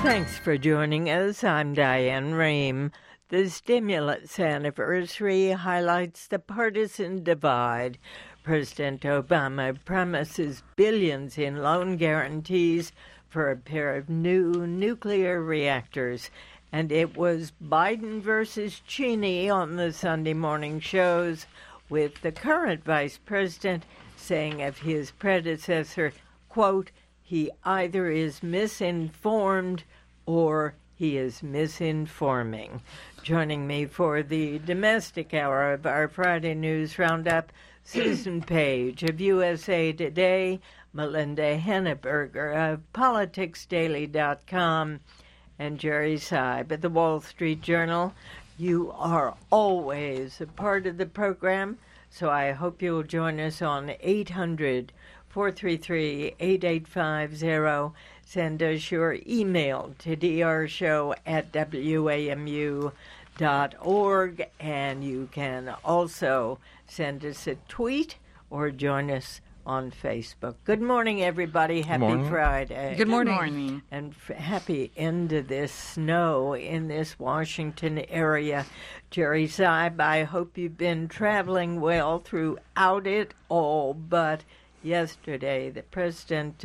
Thanks for joining us. I'm Diane Rehm. The stimulus anniversary highlights the partisan divide. President Obama promises billions in loan guarantees for a pair of new nuclear reactors. And it was Biden versus Cheney on the Sunday morning shows, with the current vice president saying of his predecessor, quote, he either is misinformed or he is misinforming. Joining me for the domestic hour of our Friday News Roundup, Susan Page of USA Today, Melinda Henneberger of PoliticsDaily.com, and Jerry Seib of the Wall Street Journal. You are always a part of the program, so I hope you'll join us on 800-433-8850. Send us your email to drshow@wamu.org, and you can also send us a tweet or join us on Facebook. Good morning, everybody. Happy Friday. Good morning. And happy end of this snow in this Washington area. Jerry Seib, I hope you've been traveling well throughout it all, but yesterday the president,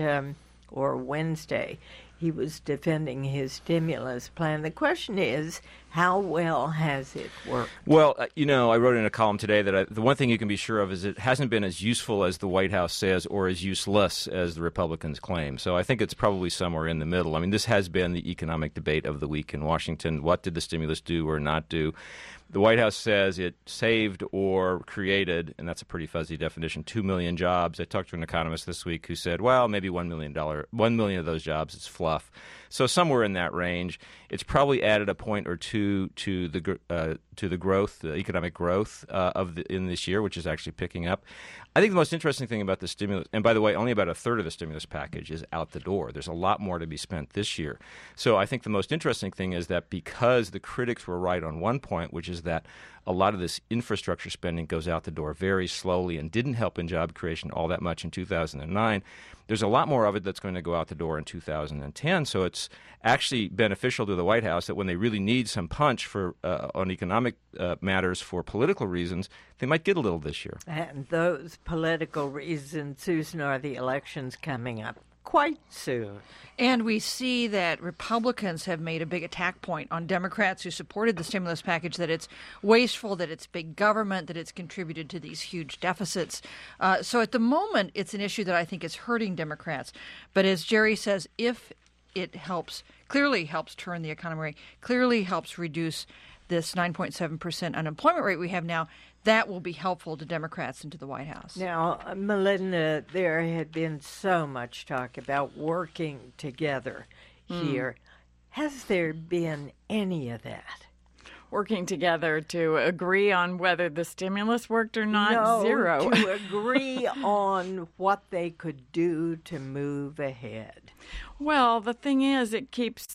or Wednesday, he was defending his stimulus plan. The question is, how well has it worked? Well, I wrote in a column today that the one thing you can be sure of is it hasn't been as useful as the White House says or as useless as the Republicans claim. So I think it's probably somewhere in the middle. I mean, this has been the economic debate of the week in Washington. What did the stimulus do or not do? The White House says it saved or created, and that's a pretty fuzzy definition, 2 million jobs. I talked to an economist this week who said, well, maybe $1 million of those jobs is fluff. So somewhere in that range. It's probably added a point or two to the growth, the economic growth in this year, which is actually picking up. I think the most interesting thing about the stimulus, and by the way, only about a third of the stimulus package is out the door. There's a lot more to be spent this year. So I think the most interesting thing is that because the critics were right on one point, which is that a lot of this infrastructure spending goes out the door very slowly and didn't help in job creation all that much in 2009, there's a lot more of it that's going to go out the door in 2010. So it's actually beneficial to the White House that when they really need some punch for on economic matters for political reasons, they might get a little this year. And those political reasons, Susan, are the elections coming up quite soon. And we see that Republicans have made a big attack point on Democrats who supported the stimulus package, that it's wasteful, that it's big government, that it's contributed to these huge deficits. So at the moment, it's an issue that I think is hurting Democrats. But as Jerry says, if it clearly helps turn the economy, clearly helps reduce this 9.7% unemployment rate we have now, that will be helpful to Democrats and to the White House. Now, Melinda, there had been so much talk about working together here. Has there been any of that? Working together to agree on whether the stimulus worked or not? No, Zero. To agree on what they could do to move ahead. Well, the thing is, the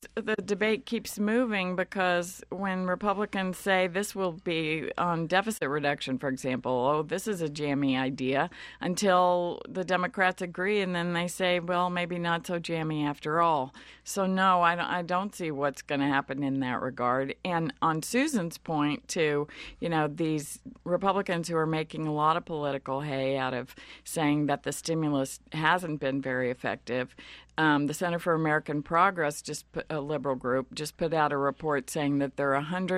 debate keeps moving, because when Republicans say this will be on deficit reduction, for example, this is a jammy idea, until the Democrats agree, and then they say, well, maybe not so jammy after all. So no, I don't see what's going to happen in that regard. And on Susan's point, too, these Republicans who are making a lot of political hay out of saying that the stimulus hasn't been very effective. The Center for American Progress, a liberal group, just put out a report saying that there are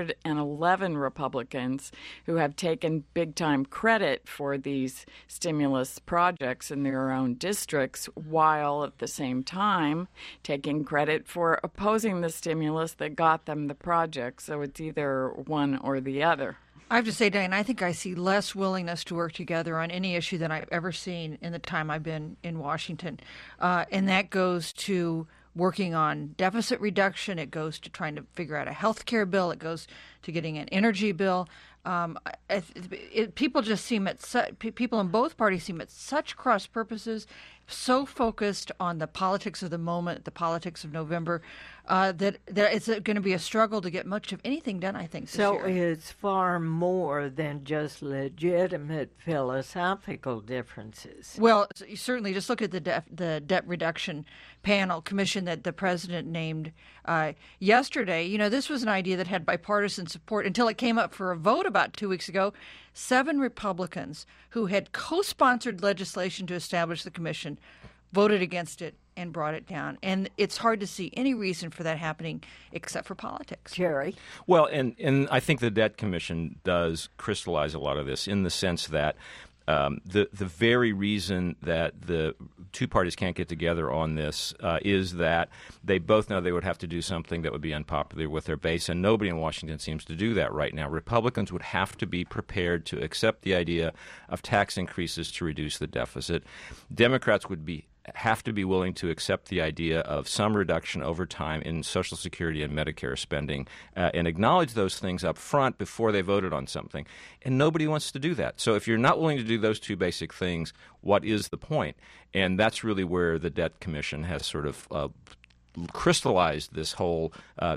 111 Republicans who have taken big-time credit for these stimulus projects in their own districts, while at the same time taking credit for opposing the stimulus that got them the project. So it's either one or the other. I have to say, Diane, I think I see less willingness to work together on any issue than I've ever seen in the time I've been in Washington. And that goes to working on deficit reduction. It goes to trying to figure out a health care bill. It goes to getting an energy bill. People just seem people in both parties seem at such cross purposes, so focused on the politics of the moment, the politics of November, that it's going to be a struggle to get much of anything done, I think, this year. So it's far more than just legitimate philosophical differences. Well, certainly, just look at the debt reduction panel commission that the president named yesterday. You know, this was an idea that had bipartisan support until it came up for a vote about 2 weeks ago. 7 Republicans who had co-sponsored legislation to establish the commission voted against it and brought it down. And it's hard to see any reason for that happening except for politics. Jerry? Well, and I think the Debt Commission does crystallize a lot of this in the sense that the very reason that the two parties can't get together on this is that they both know they would have to do something that would be unpopular with their base, and nobody in Washington seems to do that right now. Republicans would have to be prepared to accept the idea of tax increases to reduce the deficit. Democrats would have to be willing to accept the idea of some reduction over time in Social Security and Medicare spending and acknowledge those things up front before they voted on something. And nobody wants to do that. So if you're not willing to do those two basic things, what is the point? And that's really where the Debt Commission has sort of crystallized this whole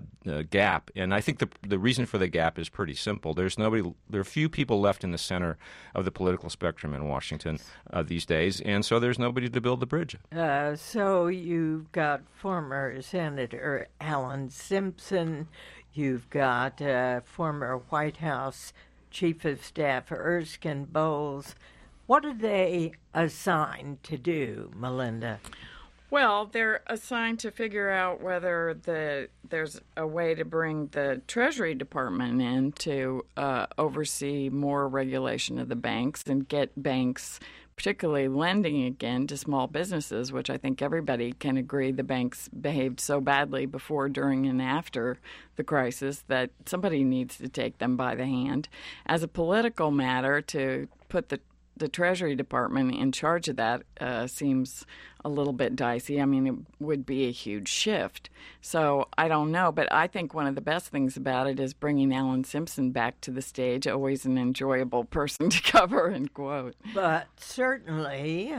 gap. And I think the reason for the gap is pretty simple. There are few people left in the center of the political spectrum in Washington these days, and so there's nobody to build the bridge. So you've got former Senator Alan Simpson, you've got former White House Chief of Staff Erskine Bowles. What are they assigned to do, Melinda? Well, they're assigned to figure out whether there's a way to bring the Treasury Department in to oversee more regulation of the banks and get banks, particularly lending again to small businesses, which I think everybody can agree the banks behaved so badly before, during, and after the crisis that somebody needs to take them by the hand. As a political matter, to put the Treasury Department in charge of that seems a little bit dicey. I mean, it would be a huge shift. So I don't know, but I think one of the best things about it is bringing Alan Simpson back to the stage, always an enjoyable person to cover and quote. But certainly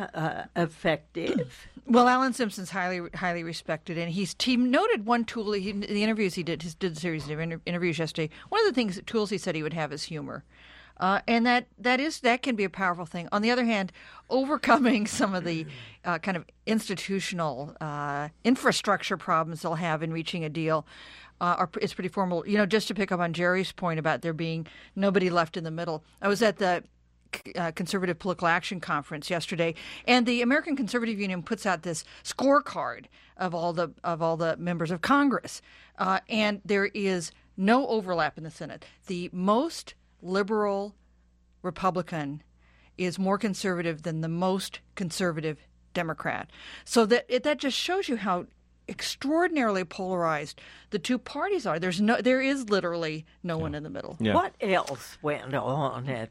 effective. Well, Alan Simpson's highly respected, and he noted one tool. The interviews he did a series of interviews yesterday. One of the tools he said he would have is humor. And that can be a powerful thing. On the other hand, overcoming some of the kind of institutional infrastructure problems they'll have in reaching a deal is pretty formal. You know, just to pick up on Jerry's point about there being nobody left in the middle. I was at the Conservative Political Action Conference yesterday, and the American Conservative Union puts out this scorecard of all the members of Congress, and there is no overlap in the Senate. The most liberal Republican is more conservative than the most conservative Democrat. So that just shows you how extraordinarily polarized the two parties are. There is literally no one in the middle. Yeah. What else went on at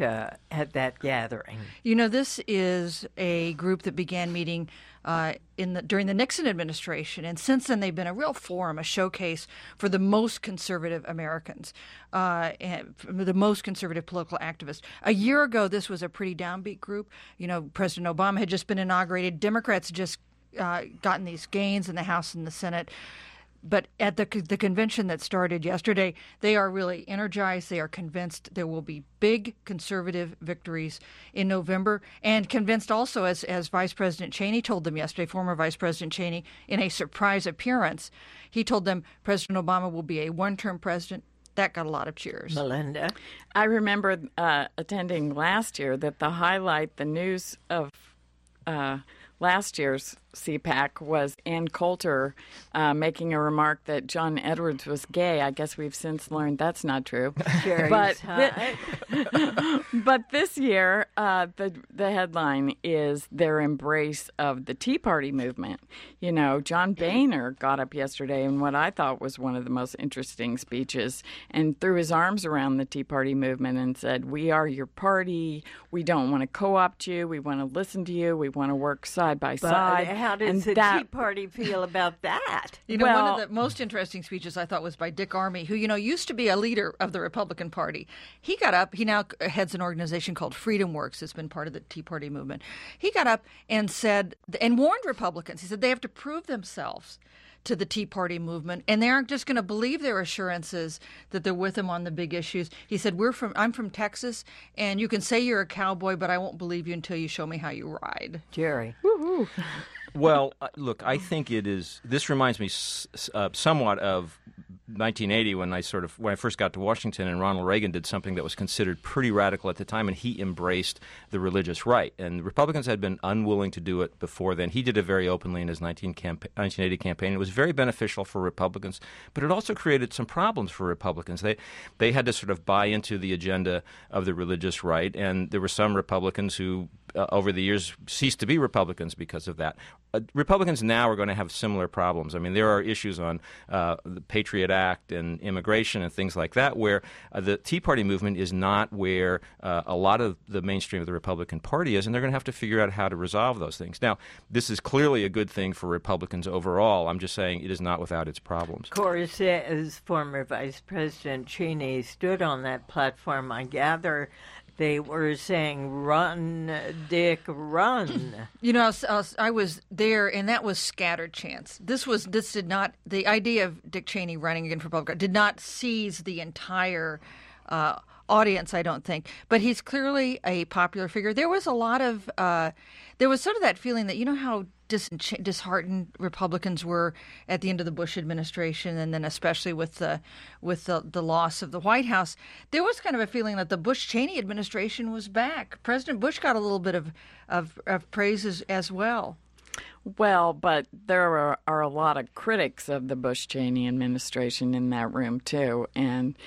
that gathering? You know, this is a group that began meeting during the Nixon administration, and since then they've been a real forum, a showcase for the most conservative Americans, and the most conservative political activists. A year ago, this was a pretty downbeat group. You know, President Obama had just been inaugurated. Democrats just gotten these gains in the House and the Senate. But at the convention that started yesterday, they are really energized. They are convinced there will be big conservative victories in November, and convinced also, as Vice President Cheney told them yesterday, former Vice President Cheney, in a surprise appearance, he told them President Obama will be a one-term president. That got a lot of cheers. Melinda? I remember attending last year that the news of last year's CPAC was Ann Coulter making a remark that John Edwards was gay. I guess we've since learned that's not true. But this year, the headline is their embrace of the Tea Party movement. You know, John Boehner got up yesterday in what I thought was one of the most interesting speeches and threw his arms around the Tea Party movement and said, "We are your party. We don't want to co-opt you. We want to listen to you. We want to work side by side." How does the Tea Party feel about that? You know, one of the most interesting speeches I thought was by Dick Armey, who, used to be a leader of the Republican Party. He got up. He now heads an organization called Freedom Works. It's been part of the Tea Party movement. He got up and said, and warned Republicans. He said they have to prove themselves to the Tea Party movement, and they aren't just going to believe their assurances that they're with them on the big issues. He said, I'm from Texas, and you can say you're a cowboy, but I won't believe you until you show me how you ride. Jerry. Woo-hoo. Well, look, I think this reminds me somewhat of 1980 when I first got to Washington, and Ronald Reagan did something that was considered pretty radical at the time, and he embraced the religious right. And Republicans had been unwilling to do it before then. He did it very openly in his 1980 campaign. It was very beneficial for Republicans, but it also created some problems for Republicans. They had to sort of buy into the agenda of the religious right, and there were some Republicans who over the years ceased to be Republicans because of that. Republicans now are going to have similar problems. I mean, there are issues on the Patriot Act and immigration and things like that where the Tea Party movement is not where a lot of the mainstream of the Republican Party is, and they're going to have to figure out how to resolve those things. Now, this is clearly a good thing for Republicans overall. I'm just saying it is not without its problems. Of course, as former Vice President Cheney stood on that platform, I gather they were saying, "Run, Dick, run." I was there, and that was scattered chants. This did not, the idea of Dick Cheney running again for Republican did not seize the entire audience, I don't think. But he's clearly a popular figure. There was a lot of, there was sort of that feeling that, how disheartened Republicans were at the end of the Bush administration, and then especially with the loss of the White House, there was kind of a feeling that the Bush-Cheney administration was back. President Bush got a little bit of praises as well. Well, but there are a lot of critics of the Bush-Cheney administration in that room too, and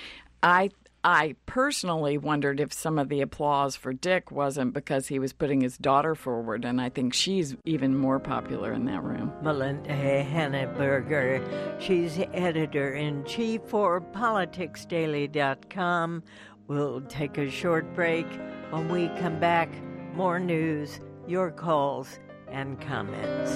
I personally wondered if some of the applause for Dick wasn't because he was putting his daughter forward, and I think she's even more popular in that room. Melinda Henneberger, she's editor-in-chief for PoliticsDaily.com. We'll take a short break. When we come back, more news, your calls, and comments.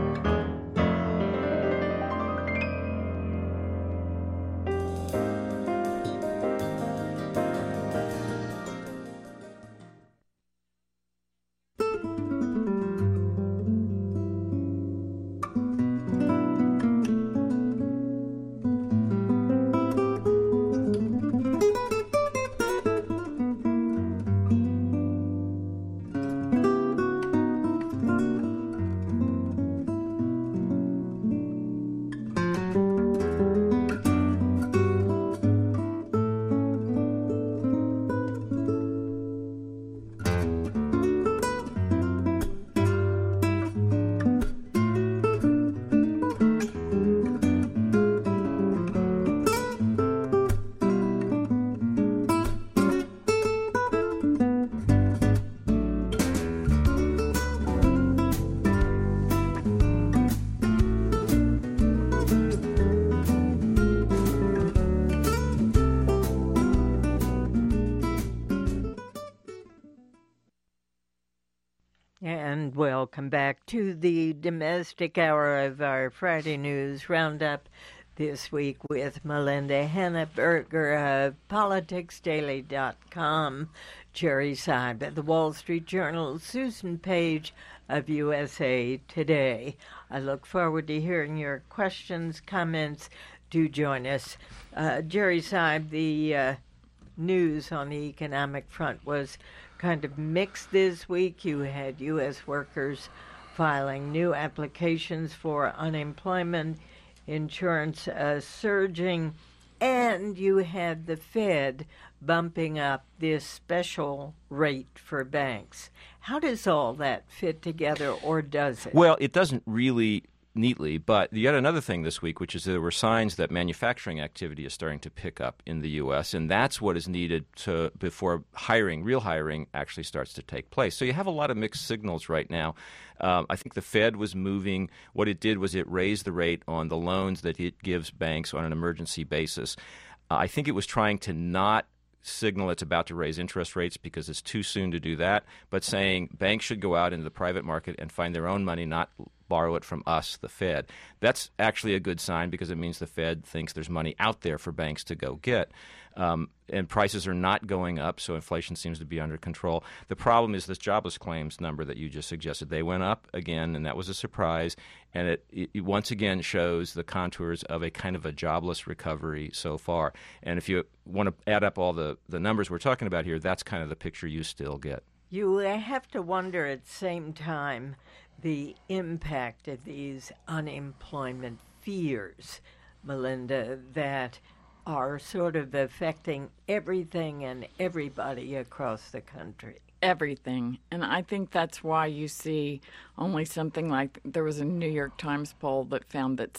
And welcome back to the domestic hour of our Friday News Roundup this week with Melinda Henneberger of PoliticsDaily.com, Jerry Seib at the Wall Street Journal, Susan Page of USA Today. I look forward to hearing your questions, comments. Do join us. Jerry Seib, the news on the economic front was kind of mixed this week. You had U.S. workers filing new applications for unemployment insurance surging, and you had the Fed bumping up this special rate for banks. How does all that fit together, or does it? Well, it doesn't really neatly, but yet another thing this week, which is there were signs that manufacturing activity is starting to pick up in the U.S., and that's what is needed before real hiring actually starts to take place. So you have a lot of mixed signals right now. I think the Fed was moving. What it did was it raised the rate on the loans that it gives banks on an emergency basis. I think it was trying to not signal it's about to raise interest rates because it's too soon to do that, but saying banks should go out into the private market and find their own money, not borrow it from us, the Fed. That's actually a good sign because it means the Fed thinks there's money out there for banks to go get. And prices are not going up, so inflation seems to be under control. The problem is this jobless claims number that you just suggested. They went up again, and that was a surprise. And it once again shows the contours of a kind of a jobless recovery so far. And if you want to add up all the numbers we're talking about here, that's kind of the picture you still get. You have to wonder at the same time the impact of these unemployment fears, Melinda, that are sort of affecting everything and everybody across the country. Everything. And I think that's why you see only something like there was a New York Times poll that found that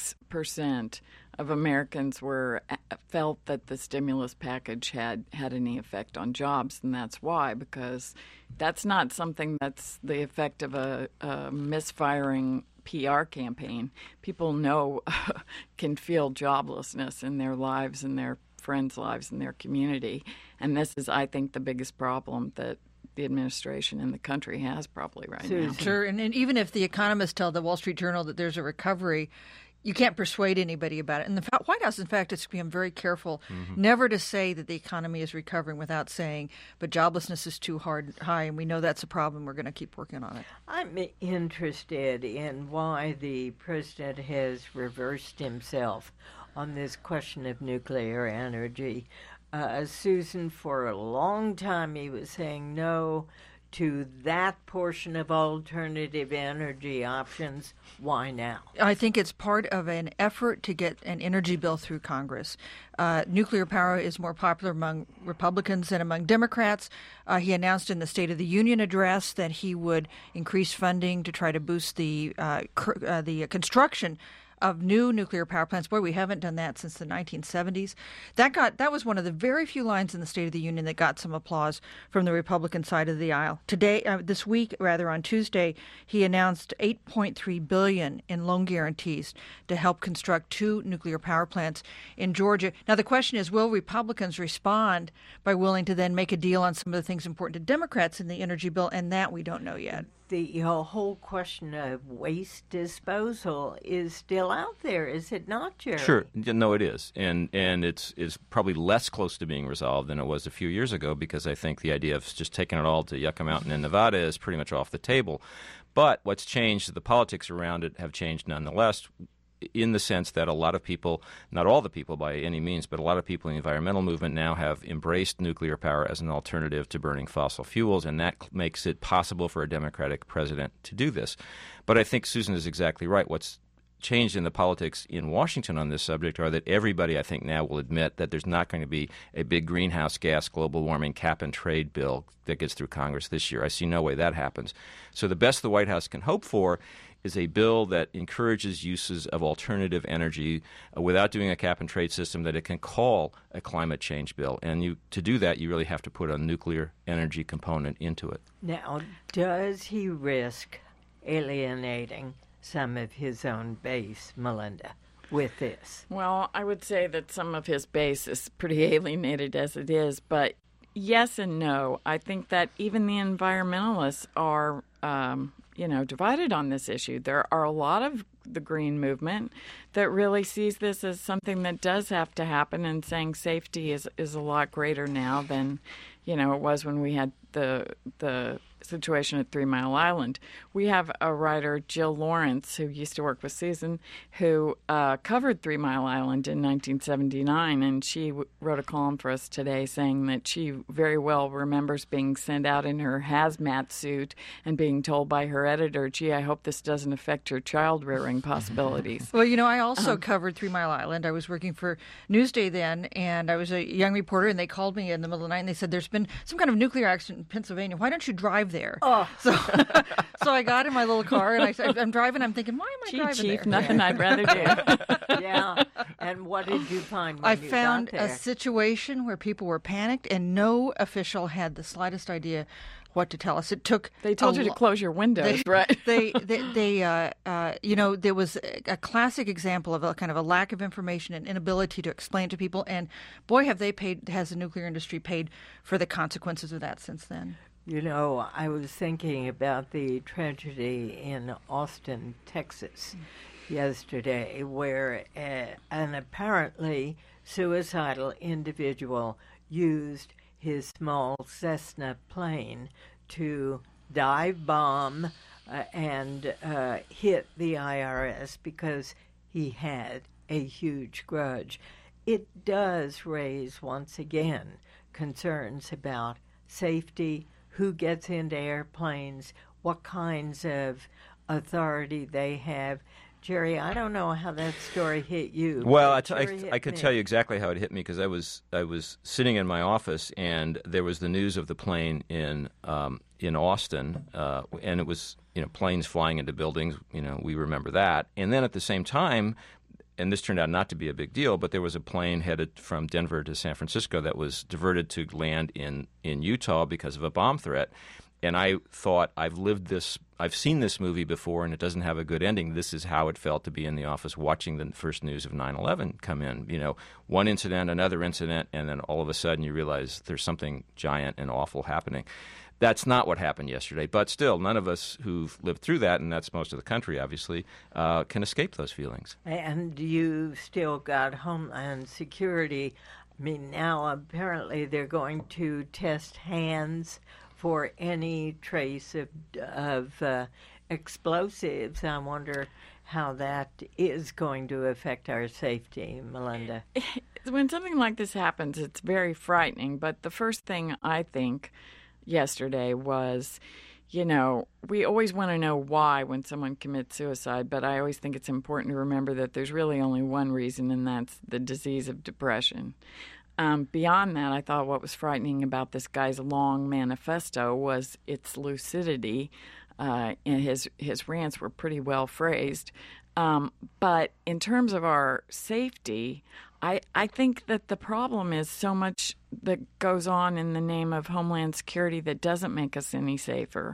6% of Americans felt that the stimulus package had any effect on jobs. And that's why, because that's not something that's the effect of a misfiring PR campaign. People can feel joblessness in their lives and their friends' lives and their community. And this is, I think, the biggest problem that the administration in the country has probably right now. Sure. And even if the economists tell the Wall Street Journal that there's a recovery, you can't persuade anybody about it. And the White House, in fact, has become very careful never to say that the economy is recovering without saying, but joblessness is too high, and we know that's a problem. We're going to keep working on it. I'm interested in why the president has reversed himself on this question of nuclear energy. Susan, for a long time he was saying no to that portion of alternative energy options. Why now? I think it's part of an effort to get an energy bill through Congress. Nuclear power is more popular among Republicans than among Democrats. He announced in the State of the Union address that he would increase funding to try to boost the construction of new nuclear power plants. Boy, we haven't done that since the 1970s. That was one of the very few lines in the State of the Union that got some applause from the Republican side of the aisle. This week, on Tuesday, he announced $8.3 billion in loan guarantees to help construct 2 nuclear power plants in Georgia. Now, the question is, will Republicans respond by willing to then make a deal on some of the things important to Democrats in the energy bill? And that we don't know yet. The whole question of waste disposal is still out there, is it not, Jerry? Sure. No, it is. And it's probably less close to being resolved than it was a few years ago, because I think the idea of just taking it all to Yucca Mountain in Nevada is pretty much off the table. But what's changed, the politics around it have changed nonetheless, in the sense that a lot of people, not all the people by any means, but a lot of people in the environmental movement now have embraced nuclear power as an alternative to burning fossil fuels, and that makes it possible for a Democratic president to do this. But I think Susan is exactly right. What's changed in the politics in Washington on this subject are that everybody, I think, now will admit that there's not going to be a big greenhouse gas global warming cap and trade bill that gets through Congress this year. I see no way that happens. So the best the White House can hope for is a bill that encourages uses of alternative energy without doing a cap and trade system that it can call a climate change bill. And to do that, you really have to put a nuclear energy component into it. Now, does he risk alienating some of his own base, Melinda, with this? Well, I would say that some of his base is pretty alienated as it is, but yes and no. I think that even the environmentalists are divided on this issue. There are a lot of the green movement that really sees this as something that does have to happen, and saying safety is a lot greater now than, it was when we had the situation at 3 Mile Island. We have a writer, Jill Lawrence, who used to work with Susan, who covered 3 Mile Island in 1979, and she wrote a column for us today saying that she very well remembers being sent out in her hazmat suit and being told by her editor, gee, I hope this doesn't affect your child-rearing possibilities. Well, I also covered 3 Mile Island. I was working for Newsday then, and I was a young reporter, and they called me in the middle of the night, and they said, there's been some kind of nuclear accident in Pennsylvania. Why don't you drive there? Oh. So I got in my little car, and I'm driving. I'm thinking, why am I driving Chief, there? Nothing I'd rather do. Yeah. And what did you find when I you found got there? a situation where people were panicked, and no official had the slightest idea what to tell us. It took. They told you to close your windows, right? There was a classic example of a kind of a lack of information and inability to explain to people. And boy, has the nuclear industry paid for the consequences of that since then. You know, I was thinking about the tragedy in Austin, Texas, yesterday, where an apparently suicidal individual used his small Cessna plane to dive bomb and hit the IRS because he had a huge grudge. It does raise, once again, concerns about safety, who gets into airplanes, what kinds of authority they have. Jerry, I don't know how that story hit you. Well, I could tell you exactly how it hit me, because I was sitting in my office and there was the news of the plane in Austin, and it was planes flying into buildings. We remember that, and then at the same time. And this turned out not to be a big deal, but there was a plane headed from Denver to San Francisco that was diverted to land in Utah because of a bomb threat. And I thought, I've seen this movie before, and it doesn't have a good ending. This is how it felt to be in the office watching the first news of 9/11 come in. One incident, another incident, and then all of a sudden you realize there's something giant and awful happening. That's not what happened yesterday, but still, none of us who've lived through that, and that's most of the country, obviously, can escape those feelings. And you still got Homeland Security. I mean, now apparently they're going to test hands for any trace of explosives. I wonder how that is going to affect our safety, Melinda. When something like this happens, it's very frightening, but the first thing I think yesterday was, we always want to know why when someone commits suicide, but I always think it's important to remember that there's really only one reason, and that's the disease of depression. Beyond that, I thought what was frightening about this guy's long manifesto was its lucidity, and his rants were pretty well phrased. But in terms of our safety, I think that the problem is so much that goes on in the name of Homeland Security that doesn't make us any safer.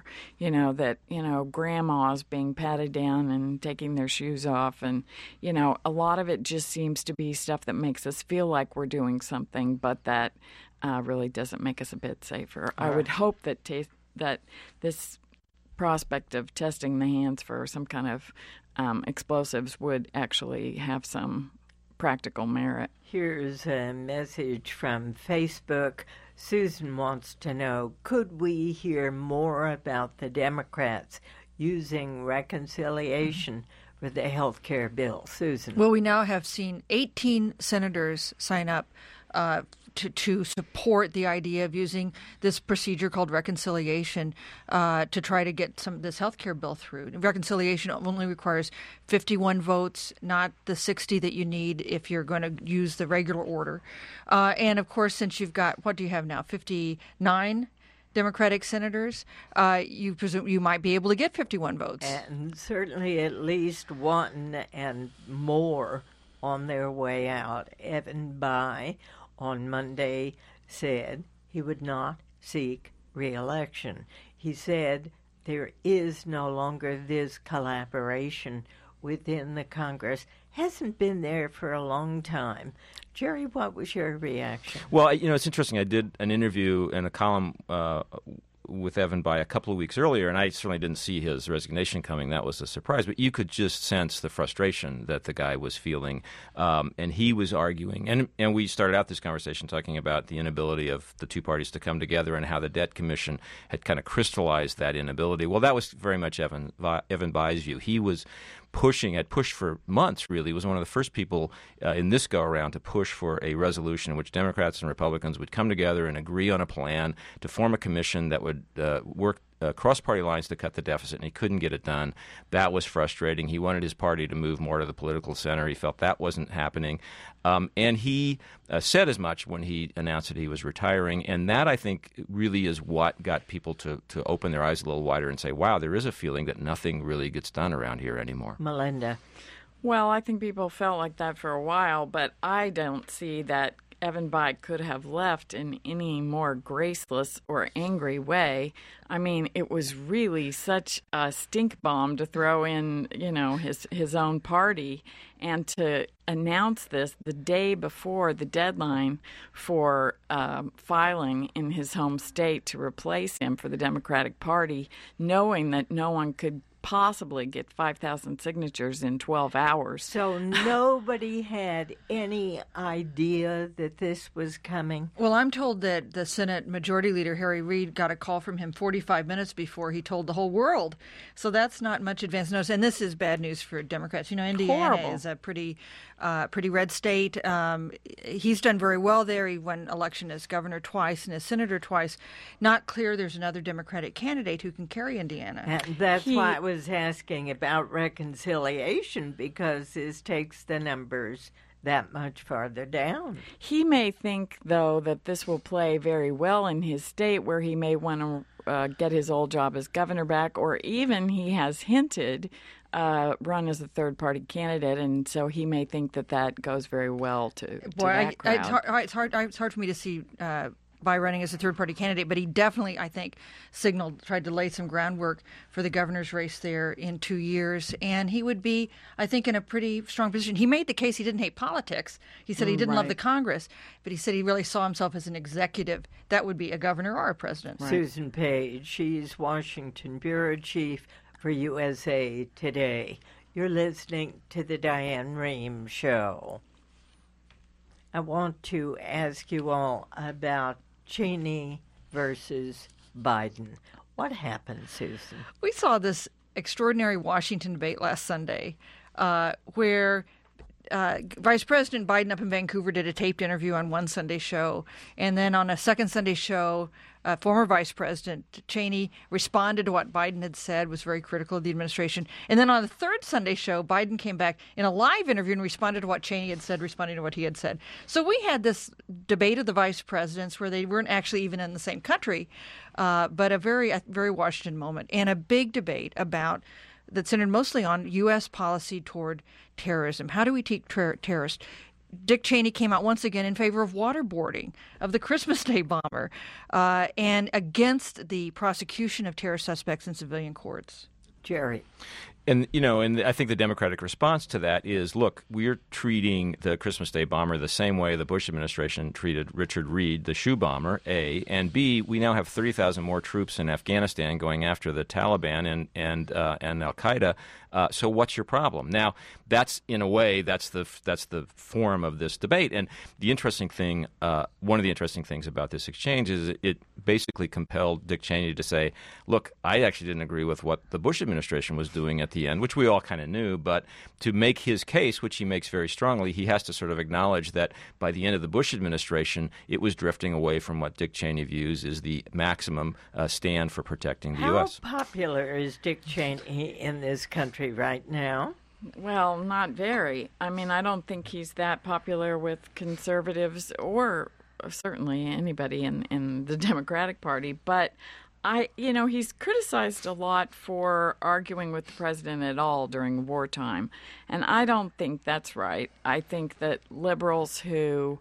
Grandmas being patted down and taking their shoes off. And, a lot of it just seems to be stuff that makes us feel like we're doing something, but that really doesn't make us a bit safer. I would hope that that this prospect of testing the hands for some kind of explosives would actually have some practical merit. Here's a message from Facebook. Susan wants to know, could we hear more about the Democrats using reconciliation for the health care bill? Susan. Well, we now have seen 18 senators sign up to support the idea of using this procedure called reconciliation to try to get this health care bill through. Reconciliation only requires 51 votes, not the 60 that you need if you're going to use the regular order. And, of course, since you've got, what do you have now, 59 Democratic senators, you presume you might be able to get 51 votes. And certainly at least one and more on their way out. Evan Bayh on Monday said he would not seek re-election. He said there is no longer this collaboration within the Congress. Hasn't been there for a long time. Jerry, what was your reaction? Well, it's interesting. I did an interview and a column with Evan Bayh a couple of weeks earlier, and I certainly didn't see his resignation coming. That was a surprise. But you could just sense the frustration that the guy was feeling. And he was arguing. And we started out this conversation talking about the inability of the two parties to come together and how the Debt Commission had kind of crystallized that inability. Well, that was very much Evan Bayh's view. He was had pushed for months, really. He was one of the first people in this go-around to push for a resolution in which Democrats and Republicans would come together and agree on a plan to form a commission that would work cross-party lines to cut the deficit, and he couldn't get it done. That was frustrating. He wanted his party to move more to the political center. He felt that wasn't happening. And he said as much when he announced that he was retiring, and that, I think, really is what got people to open their eyes a little wider and say, wow, there is a feeling that nothing really gets done around here anymore. Melinda. Well, I think people felt like that for a while, but I don't see that Evan Bayh could have left in any more graceless or angry way. I mean, it was really such a stink bomb to throw in, his own party, and to announce this the day before the deadline for filing in his home state to replace him for the Democratic Party, knowing that no one could possibly get 5,000 signatures in 12 hours. So nobody had any idea that this was coming? Well, I'm told that the Senate Majority Leader, Harry Reid, got a call from him 45 minutes before he told the whole world. So that's not much advance notice. And this is bad news for Democrats. Indiana Horrible. is a pretty red state. He's done very well there. He won election as governor twice and as senator twice. Not clear there's another Democratic candidate who can carry Indiana. And that's why I was asking about reconciliation, because this takes the numbers that much farther down. He may think, though, that this will play very well in his state, where he may want to get his old job as governor back, or even he has hinted run as a third-party candidate, and so he may think that goes very well to that crowd. It's hard for me to see by running as a third-party candidate, but he definitely, I think, tried to lay some groundwork for the governor's race there in 2 years, and he would be, I think, in a pretty strong position. He made the case he didn't hate politics. He said he didn't love the Congress, but he said he really saw himself as an executive. That would be a governor or a president. Right. Susan Page, she's Washington Bureau Chief for USA Today. You're listening to the Diane Rehm Show. I want to ask you all about Cheney versus Biden. What happened, Susan? We saw this extraordinary Washington debate last Sunday where Vice President Biden up in Vancouver did a taped interview on one Sunday show, and then on a second Sunday show, former Vice President Cheney responded to what Biden had said, was very critical of the administration. And then on the third Sunday show, Biden came back in a live interview and responded to what Cheney had said, responding to what he had said. So we had this debate of the vice presidents where they weren't actually even in the same country, but a very Washington moment, and a big debate that centered mostly on U.S. policy toward terrorism. How do we teach terrorists? Dick Cheney came out once again in favor of waterboarding of the Christmas Day bomber and against the prosecution of terror suspects in civilian courts. Jerry. And I think the Democratic response to that is, look, we're treating the Christmas Day bomber the same way the Bush administration treated Richard Reed, the shoe bomber, A, and B, we now have 30,000 more troops in Afghanistan going after the Taliban and Al-Qaeda. So what's your problem? Now, that's in a way that's the form of this debate. And the interesting thing, one of the interesting things about this exchange is it basically compelled Dick Cheney to say, look, I actually didn't agree with what the Bush administration was doing at the end, which we all kind of knew, but to make his case, which he makes very strongly, he has to sort of acknowledge that by the end of the Bush administration, it was drifting away from what Dick Cheney views as the maximum stand for protecting the U.S. How popular is Dick Cheney in this country right now? Well, not very. I mean, I don't think he's that popular with conservatives or certainly anybody in the Democratic Party, but he's criticized a lot for arguing with the president at all during wartime, and I don't think that's right. I think that liberals who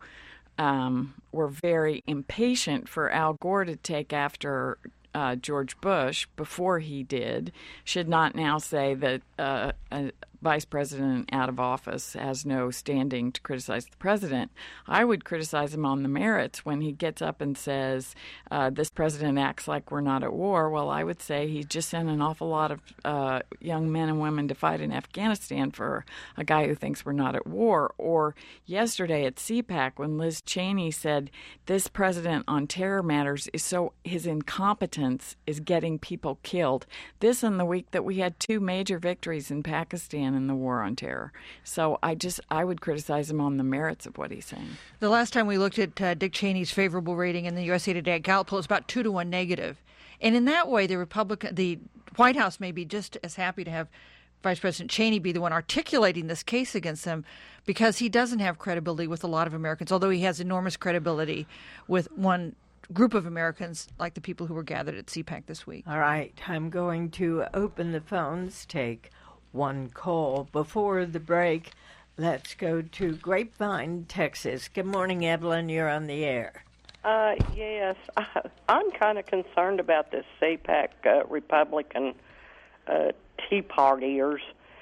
were very impatient for Al Gore to take after George Bush before he did should not now say that a vice president out of office has no standing to criticize the president. I would criticize him on the merits when he gets up and says, this president acts like we're not at war. Well, I would say he just sent an awful lot of young men and women to fight in Afghanistan for a guy who thinks we're not at war. Or yesterday at CPAC when Liz Cheney said this president on terror matters his incompetence is getting people killed. This and the week that we had 2 major victories in Pakistan in the war on terror. So I would criticize him on the merits of what he's saying. The last time we looked at Dick Cheney's favorable rating in the USA Today Gallup poll, it was about 2-1 negative. And in that way, the White House may be just as happy to have Vice President Cheney be the one articulating this case against them, because he doesn't have credibility with a lot of Americans, although he has enormous credibility with one group of Americans, like the people who were gathered at CPAC this week. All right, I'm going to open the phones, take one call. Before the break, Let's go to Grapevine, Texas. Good morning, Evelyn. You're on the air. Yes, I'm kind of concerned about this CPAC Republican Tea Partiers.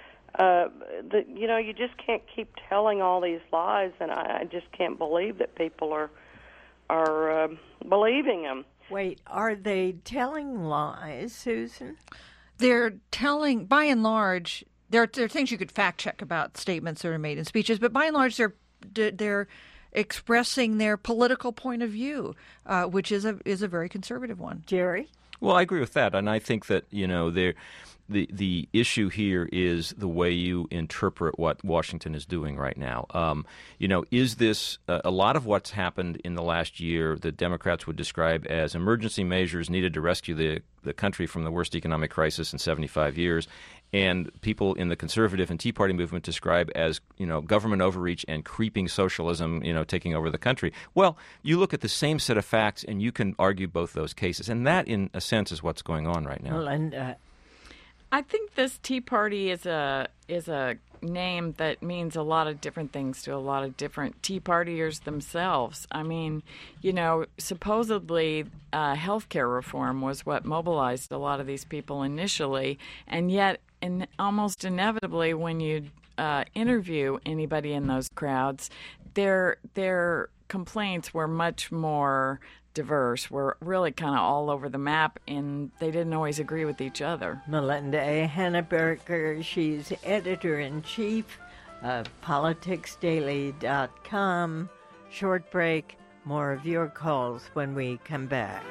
You just can't keep telling all these lies, and I just can't believe that people are believing them. Wait, are they telling lies, Susan? They're telling, by and large, there are things you could fact check about statements that are made in speeches, but by and large, they're expressing their political point of view, which is a very conservative one. Jerry? Well, I agree with that, and I think that the issue here is the way you interpret what Washington is doing right now. Is this a lot of what's happened in the last year that Democrats would describe as emergency measures needed to rescue the country from the worst economic crisis in 75 years, and people in the conservative and Tea Party movement describe as government overreach and creeping socialism taking over the country? Well, you look at the same set of facts and you can argue both those cases, and that in a sense is what's going on right now. Melinda. I think this Tea Party is a name that means a lot of different things to a lot of different Tea Partiers themselves. I mean, supposedly healthcare reform was what mobilized a lot of these people initially, and yet almost inevitably when you interview anybody in those crowds, their complaints were much more diverse, were really kind of all over the map, and they didn't always agree with each other. Melinda Hanneberger, she's editor-in-chief of politicsdaily.com. Short break, more of your calls when we come back.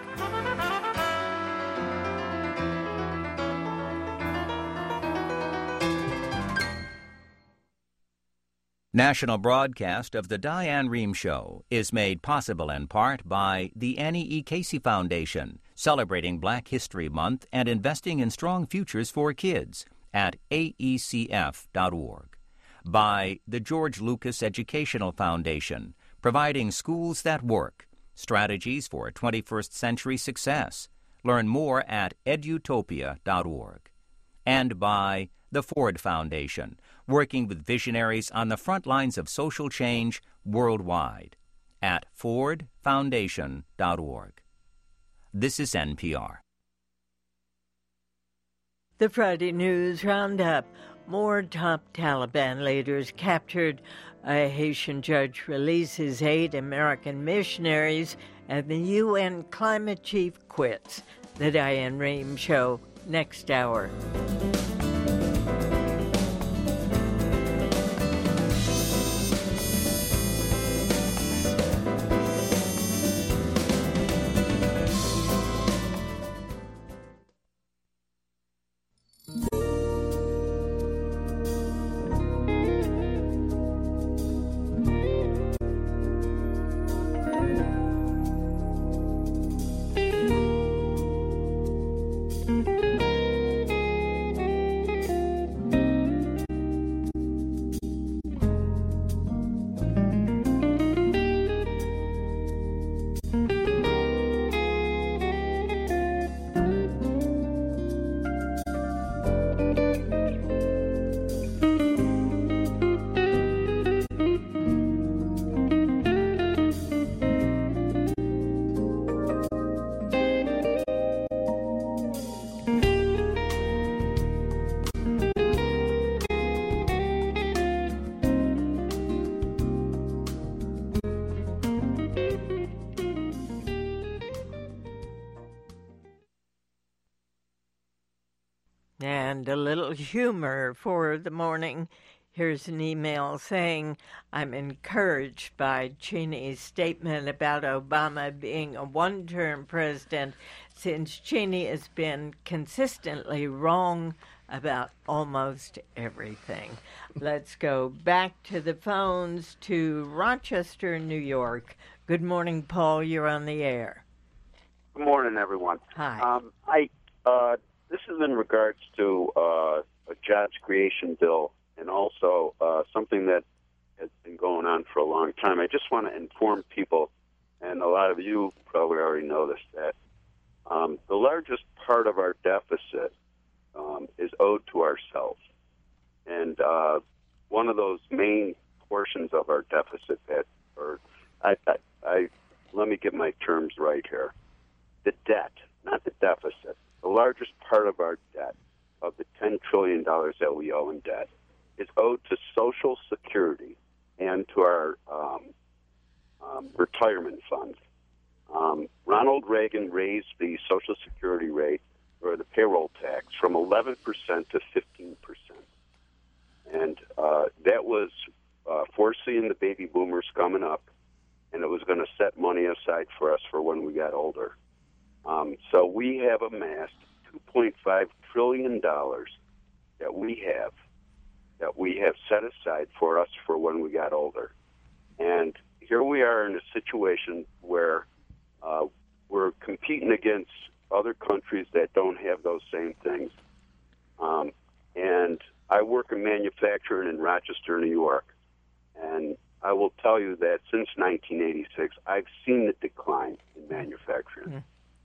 National broadcast of the Diane Rehm Show is made possible in part by the Annie E. Casey Foundation, celebrating Black History Month and investing in strong futures for kids at aecf.org. By the George Lucas Educational Foundation, providing schools that work, strategies for 21st century success. Learn more at edutopia.org. And by the Ford Foundation, working with visionaries on the front lines of social change worldwide at fordfoundation.org. This is NPR. The Friday News Roundup. More top Taliban leaders captured. A Haitian judge releases 8 American missionaries, and the UN climate chief quits. The Diane Rehm Show, next hour. And a little humor for the morning. Here's an email saying, I'm encouraged by Cheney's statement about Obama being a one-term president, since Cheney has been consistently wrong about almost everything. Let's go back to the phones to Rochester, New York. Good morning, Paul. You're on the air. Good morning, everyone. Hi. This is in regards to a jobs creation bill and also something that has been going on for a long time. I just want to inform people, and a lot of you probably already know this, that the largest part of our deficit is owed to ourselves. And one of those main portions of our deficit let me get my terms right here. The debt, not the deficit. The largest part of our debt, of the $10 trillion that we owe in debt, is owed to Social Security and to our retirement funds. Ronald Reagan raised the Social Security rate, or the payroll tax, from 11% to 15%. And that was foreseeing the baby boomers coming up, and it was going to set money aside for us for when we got older. So we have amassed $2.5 trillion that we have set aside for us for when we got older. And here we are in a situation where we're competing against other countries that don't have those same things. And I work in manufacturing in Rochester, New York. And I will tell you that since 1986, I've seen the decline in manufacturing.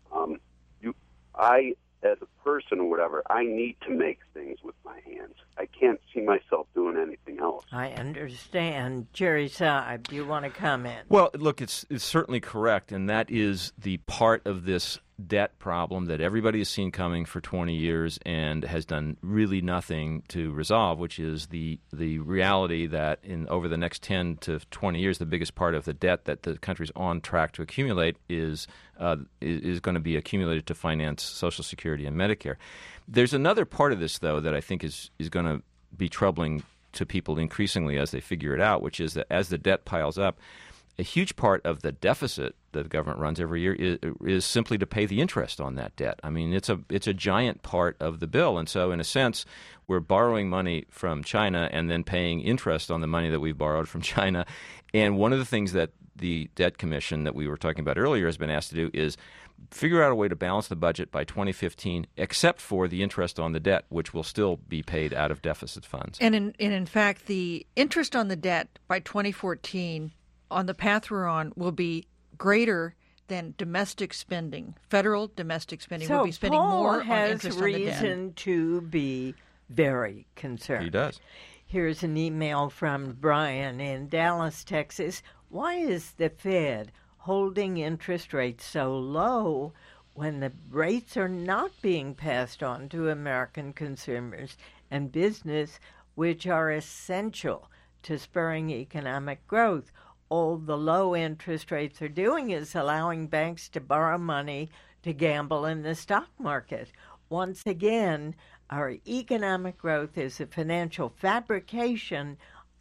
I, as a person or whatever, I need to make things with my hands. I can't see myself doing anything else. I understand. Jerry Saib, do you want to comment? Well, look, it's certainly correct, and that is the part of this debt problem that everybody has seen coming for 20 years and has done really nothing to resolve, which is the reality that over the next 10 to 20 years, the biggest part of the debt that the country's on track to accumulate is going to be accumulated to finance Social Security and Medicare. There's another part of this, though, that I think is going to be troubling to people increasingly as they figure it out, which is that as the debt piles up, a huge part of the deficit that the government runs every year is simply to pay the interest on that debt. I mean, it's a giant part of the bill. And so, in a sense, we're borrowing money from China and then paying interest on the money that we've borrowed from China. And one of the things that the Debt Commission that we were talking about earlier has been asked to do is figure out a way to balance the budget by 2015, except for the interest on the debt, which will still be paid out of deficit funds. And in fact, the interest on the debt by 2014 on the path we're on will be greater than domestic spending. Federal domestic spending will be spending more on interest on the debt. So Paul has reason to be very concerned. He does. Here's an email from Brian in Dallas, Texas. Why is the Fed holding interest rates so low when the rates are not being passed on to American consumers and business, which are essential to spurring economic growth? All the low interest rates are doing is allowing banks to borrow money to gamble in the stock market. Once again, our economic growth is a financial fabrication,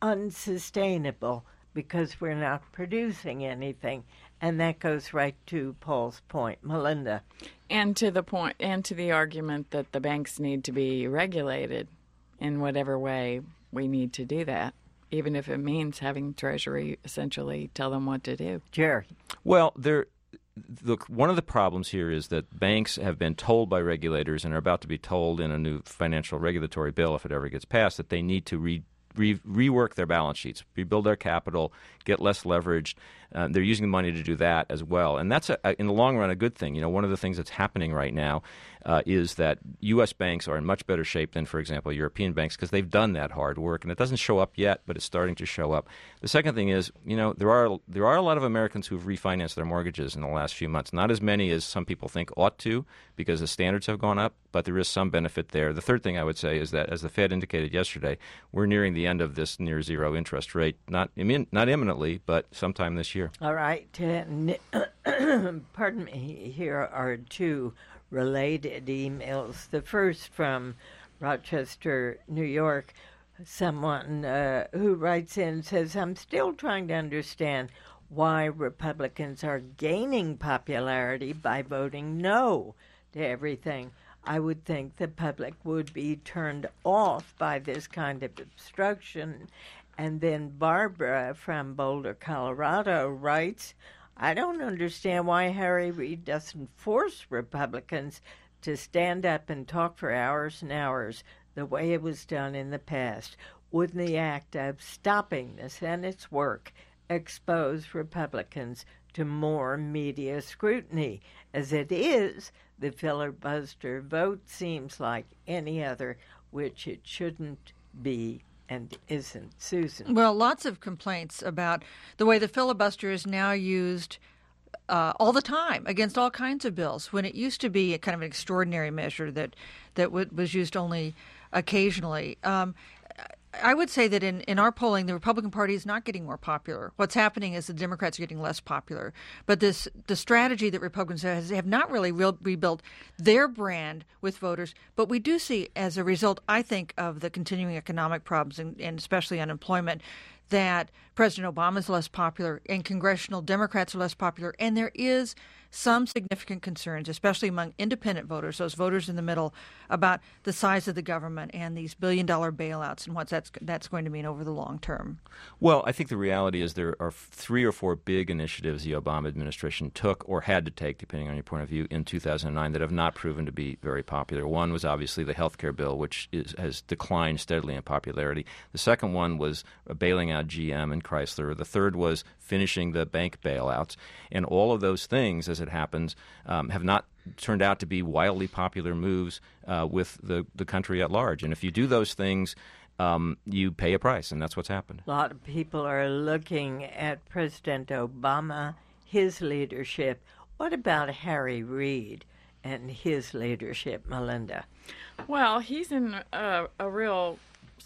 unsustainable because we're not producing anything. And that goes right to Paul's point. Melinda. And to the point, and to the argument that the banks need to be regulated in whatever way we need to do that, even if it means having Treasury essentially tell them what to do. Jerry. Well, look, one of the problems here is that banks have been told by regulators and are about to be told in a new financial regulatory bill, if it ever gets passed, that they need to rework their balance sheets, rebuild their capital, get less leveraged. They're using the money to do that as well. And that's, in the long run, a good thing. You know, one of the things that's happening right now is that U.S. banks are in much better shape than, for example, European banks because they've done that hard work. And it doesn't show up yet, but it's starting to show up. The second thing is, you know, there are a lot of Americans who've refinanced their mortgages in the last few months. Not as many as some people think ought to because the standards have gone up, but there is some benefit there. The third thing I would say is that, as the Fed indicated yesterday, we're nearing the end of this near zero interest rate, not imminently, but sometime this year. All right. Pardon me. Here are two related emails. The first from Rochester, New York. Someone who writes in says, I'm still trying to understand why Republicans are gaining popularity by voting no to everything. I would think the public would be turned off by this kind of obstruction. And then Barbara from Boulder, Colorado writes, I don't understand why Harry Reid doesn't force Republicans to stand up and talk for hours and hours the way it was done in the past. Wouldn't the act of stopping the Senate's work expose Republicans to more media scrutiny? As it is, the filibuster vote seems like any other, which it shouldn't be and isn't. Susan. Well, lots of complaints about the way the filibuster is now used all the time against all kinds of bills, when it used to be a kind of an extraordinary measure that was used only occasionally. I would say that in our polling, the Republican Party is not getting more popular. What's happening is the Democrats are getting less popular. But the strategy that Republicans have not really rebuilt their brand with voters. But we do see, as a result, I think, of the continuing economic problems and especially unemployment, that President Obama is less popular and congressional Democrats are less popular. And there is some significant concerns, especially among independent voters, those voters in the middle, about the size of the government and these billion-dollar bailouts and what that's going to mean over the long term. Well, I think the reality is there are 3 or 4 big initiatives the Obama administration took or had to take, depending on your point of view, in 2009 that have not proven to be very popular. One was obviously the health care bill, which has declined steadily in popularity. The second one was bailing out GM and Chrysler. The third was finishing the bank bailouts. And all of those things, as it happens, have not turned out to be wildly popular moves with the country at large. And if you do those things, you pay a price, and that's what's happened. A lot of people are looking at President Obama, his leadership. What about Harry Reid and his leadership, Melinda? Well, he's in a real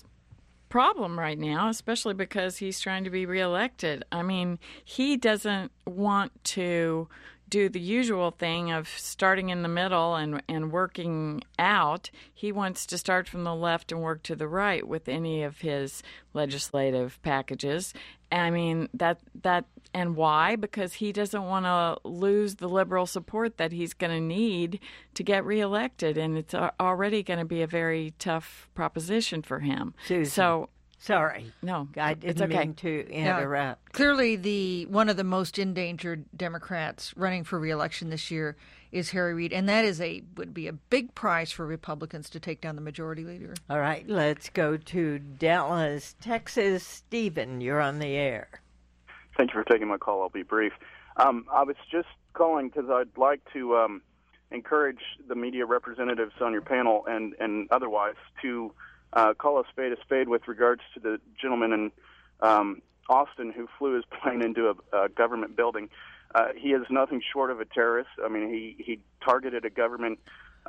problem right now, especially because he's trying to be reelected. I mean, he doesn't want to do the usual thing of starting in the middle and working out. He wants to start from the left and work to the right with any of his legislative packages. I mean, that and why? Because he doesn't want to lose the liberal support that he's going to need to get reelected, and it's already going to be a very tough proposition for him. Susan. So, sorry. No, I didn't mean to interrupt. Yeah, clearly, one of the most endangered Democrats running for re-election this year is Harry Reid, and that would be a big prize for Republicans to take down the majority leader. All right, let's go to Dallas, Texas. Stephen, you're on the air. Thank you for taking my call. I'll be brief. I was just calling because I'd like to encourage the media representatives on your panel and otherwise to call a spade with regards to the gentleman in Austin who flew his plane into a government building. He is nothing short of a terrorist. I mean, he targeted a government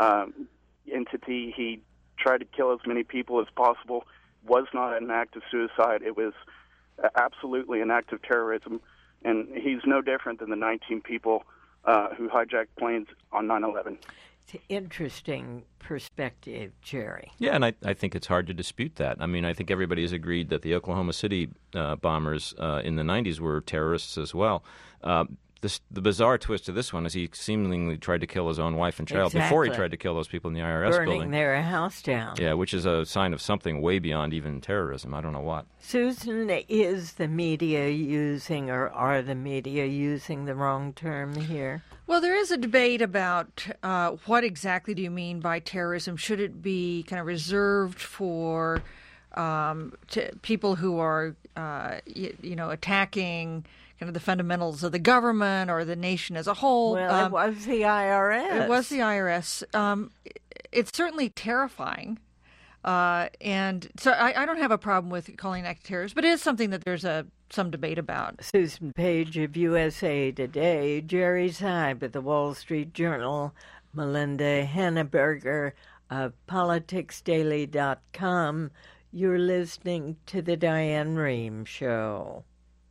entity. He tried to kill as many people as possible. Was not an act of suicide. It was absolutely an act of terrorism. And he's no different than the 19 people who hijacked planes on 9/11. It's an interesting perspective, Jerry. Yeah, and I think it's hard to dispute that. I mean, I think everybody has agreed that the Oklahoma City bombers in the 90s were terrorists as well. The bizarre twist to this one is he seemingly tried to kill his own wife and child before he tried to kill those people in the IRS building. Burning their house down. Yeah, which is a sign of something way beyond even terrorism. I don't know what. Susan, is the media using, or are the media using the wrong term here? Well, there is a debate about what exactly do you mean by terrorism. Should it be kind of reserved for people who are, attacking kind of the fundamentals of the government or the nation as a whole? Well, it was the IRS. It was the IRS. It's certainly terrifying. And so I don't have a problem with calling that terrorist, but it is something that there's some debate about. Susan Page of USA Today, Jerry Seib of the Wall Street Journal, Melinda Henneberger of PoliticsDaily.com. You're listening to the Diane Rehm Show.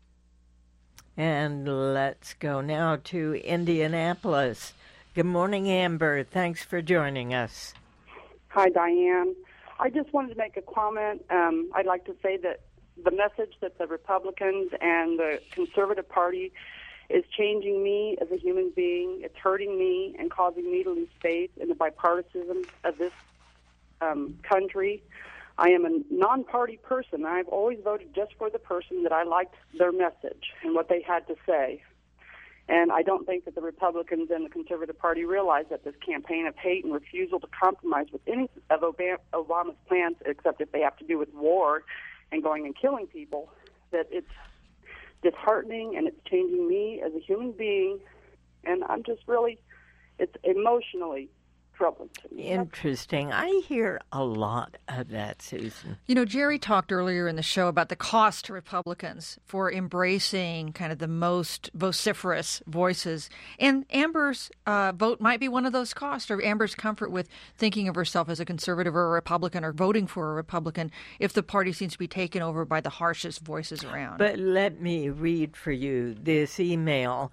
And let's go now to Indianapolis. Good morning, Amber. Thanks for joining us. Hi, Diane. I just wanted to make a comment. I'd like to say that the message that the Republicans and the Conservative Party is changing me as a human being. It's hurting me and causing me to lose faith in the bipartisanship of this country. I am a non-party person. I've always voted just for the person that I liked their message and what they had to say. And I don't think that the Republicans and the Conservative Party realize that this campaign of hate and refusal to compromise with any of Obama's plans, except if they have to do with war and going and killing people, that it's disheartening and it's changing me as a human being. And I'm just really, it's emotionally troubling to me. Interesting. I hear a lot of that, Susan. You know, Jerry talked earlier in the show about the cost to Republicans for embracing kind of the most vociferous voices. And Amber's vote might be one of those costs, or Amber's comfort with thinking of herself as a conservative or a Republican or voting for a Republican if the party seems to be taken over by the harshest voices around. But let me read for you this email.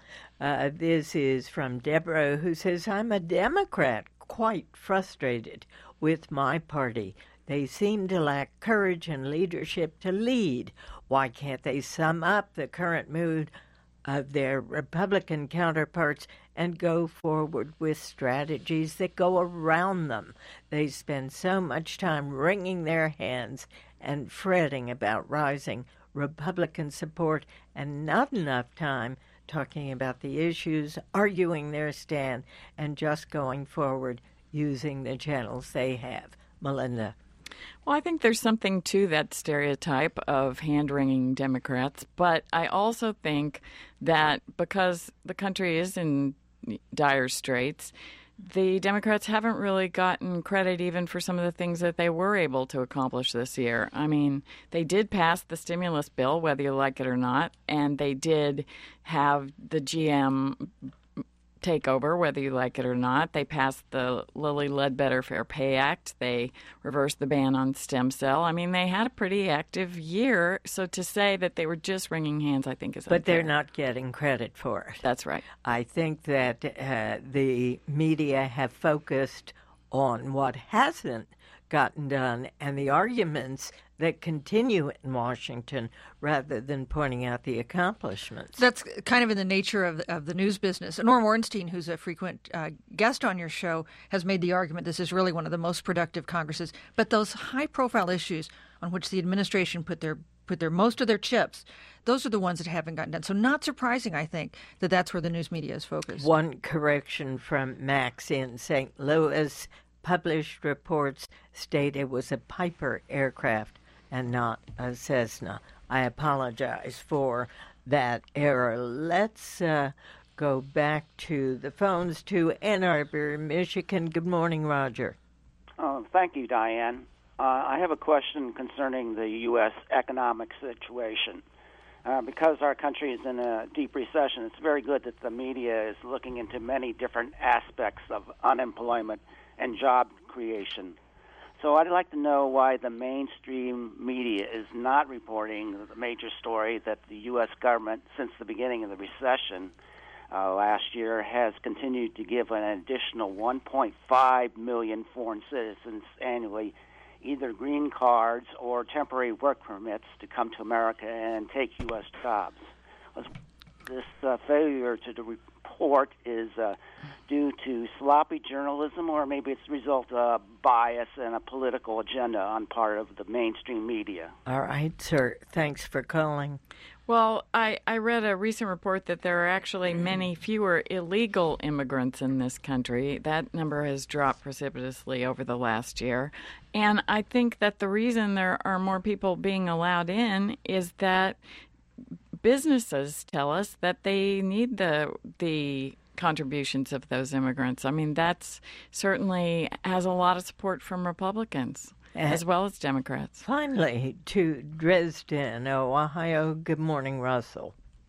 This is from Deborah, who says, I'm a Democrat, quite frustrated with my party. They seem to lack courage and leadership to lead. Why can't they sum up the current mood of their Republican counterparts and go forward with strategies that go around them? They spend so much time wringing their hands and fretting about rising Republican support and not enough time talking about the issues, arguing their stand, and just going forward using the channels they have. Melinda. Well, I think there's something to that stereotype of hand-wringing Democrats, but I also think that because the country is in dire straits, the Democrats haven't really gotten credit even for some of the things that they were able to accomplish this year. I mean, they did pass the stimulus bill, whether you like it or not, and they did have the GM takeover, whether you like it or not. They passed the Lilly Ledbetter Fair Pay Act. They reversed the ban on stem cell. I mean, they had a pretty active year. So to say that they were just wringing hands, I think is unfair. But they're not getting credit for it. That's right. I think that the media have focused on what hasn't gotten done and the arguments that continue in Washington rather than pointing out the accomplishments. That's kind of in the nature of the news business. Norm Ornstein, who's a frequent guest on your show, has made the argument this is really one of the most productive Congresses. But those high-profile issues on which the administration put their most of their chips, those are the ones that haven't gotten done. So not surprising, I think, that that's where the news media is focused. One correction from Max in St. Louis. Published reports state it was a Piper aircraft and not a Cessna. I apologize for that error. Let's go back to the phones to Ann Arbor, Michigan. Good morning, Roger. Thank you, Diane. I have a question concerning the U.S. economic situation. Because our country is in a deep recession, it's very good that the media is looking into many different aspects of unemployment and job creation. So I'd like to know why the mainstream media is not reporting the major story that the U.S. government, since the beginning of the recession last year, has continued to give an additional 1.5 million foreign citizens annually either green cards or temporary work permits to come to America and take U.S. jobs. This failure to report is due to sloppy journalism, or maybe it's the result of bias and a political agenda on part of the mainstream media. All right, sir. Thanks for calling. Well, I read a recent report that there are actually many fewer illegal immigrants in this country. That number has dropped precipitously over the last year. And I think that the reason there are more people being allowed in is that businesses tell us that they need the contributions of those immigrants. I mean, that's certainly has a lot of support from Republicans as well as Democrats. Finally, to Dresden, Ohio. Good morning, Russell.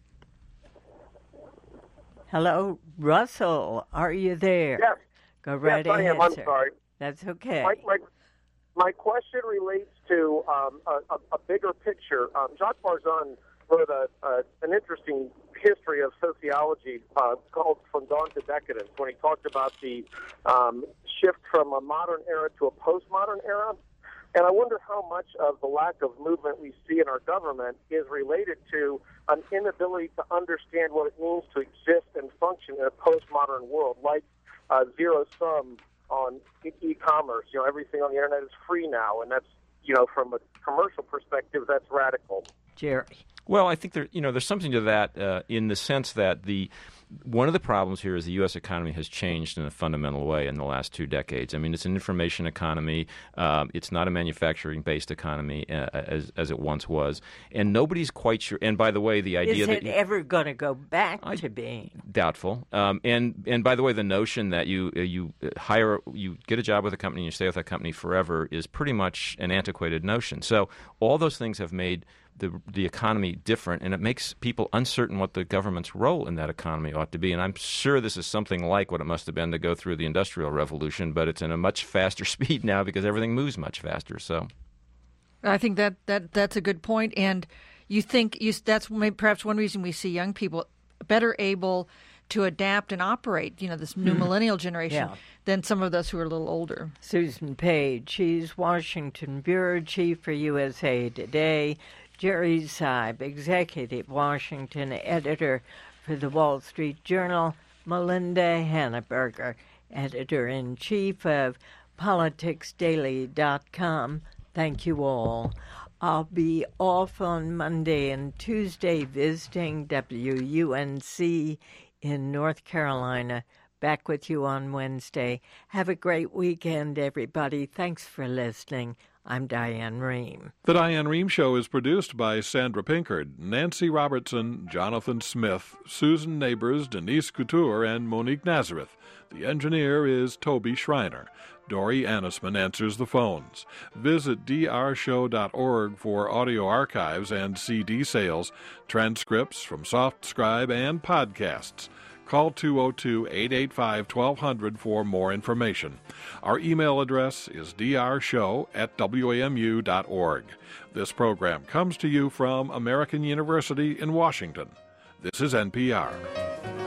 Hello, Russell. Are you there? Yes. Go right ahead, I am. I'm sir. sorry. That's okay. My question relates to a bigger picture. Jacques Barzun wrote an interesting history of sociology called From Dawn to Decadence, when he talked about the shift from a modern era to a postmodern era. And I wonder how much of the lack of movement we see in our government is related to an inability to understand what it means to exist and function in a postmodern world, like zero sum on e-commerce. You know, everything on the internet is free now, and that's, you know, from a commercial perspective, that's radical. Jerry. Well, I think there's something to that in the sense that the one of the problems here is the U.S. economy has changed in a fundamental way in the last 2 decades. I mean, it's an information economy. It's not a manufacturing-based economy as it once was. And nobody's quite sure. And by the way, the idea is that it ever going to go back to being? Doubtful. And by the way, the notion that you get a job with a company and you stay with that company forever is pretty much an antiquated notion. So all those things have made the economy different, and it makes people uncertain what the government's role in that economy ought to be. And I'm sure this is something like what it must have been to go through the Industrial Revolution, but it's in a much faster speed now because everything moves much faster. So, I think that's a good point, and you think that's perhaps one reason we see young people better able to adapt and operate, this new millennial generation, than some of us who are a little older. Susan Page, she's Washington Bureau Chief for USA Today. Jerry Seib, Executive Washington Editor for the Wall Street Journal. Melinda Hanneberger, Editor-in-Chief of PoliticsDaily.com. Thank you all. I'll be off on Monday and Tuesday visiting WUNC in North Carolina. Back with you on Wednesday. Have a great weekend, everybody. Thanks for listening. I'm Diane Rehm. The Diane Rehm Show is produced by Sandra Pinkard, Nancy Robertson, Jonathan Smith, Susan Neighbors, Denise Couture, and Monique Nazareth. The engineer is Toby Schreiner. Dory Annisman answers the phones. Visit drshow.org for audio archives and CD sales, transcripts from SoftScribe, and podcasts. Call 202-885-1200 for more information. Our email address is drshow@wamu.org. This program comes to you from American University in Washington. This is NPR.